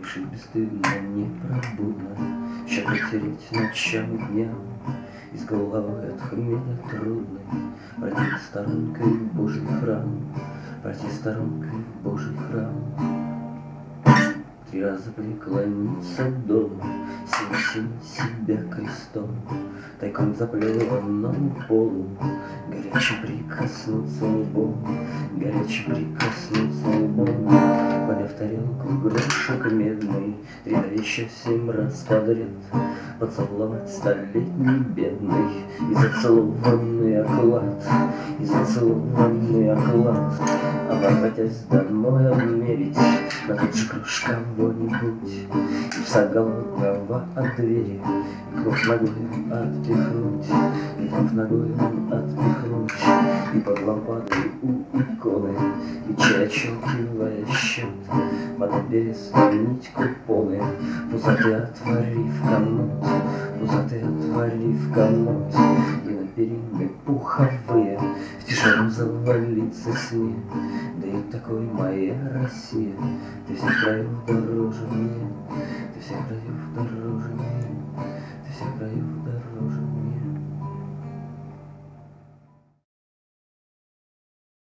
Дышит бесстыдно, непробудно, щедрый тереть ночам и дням. Из головы от хмеля трудной пройти сторонкой в Божий храм, пройти сторонкой в Божий храм. 3 раза преклониться дома, снеси себя крестом, тайком заплеванному полу, горячо прикоснуться лбом, горячо прикоснуться лбом. Подняв тарелку грошек медный, 3 еще 7 раз подряд поцеловать столетний бедный и зацелованный оклад, и зацелованный оклад. А ворватясь домой обмерить на тот же грош кого-нибудь, и пса голодного от двери, и кнув ногою отпихнуть, и кнув ногою отпихнуть, и под лампадой у иконы, и чай отщелкивая счет, потом перезвонить купоны, пузатый отворив комод, пузатый отворив комод, и на перины пуховые в тяжелом завалиться сне. Да и такой моя Россия, ты всех краев дороже мне, ты всех краев дороже мне.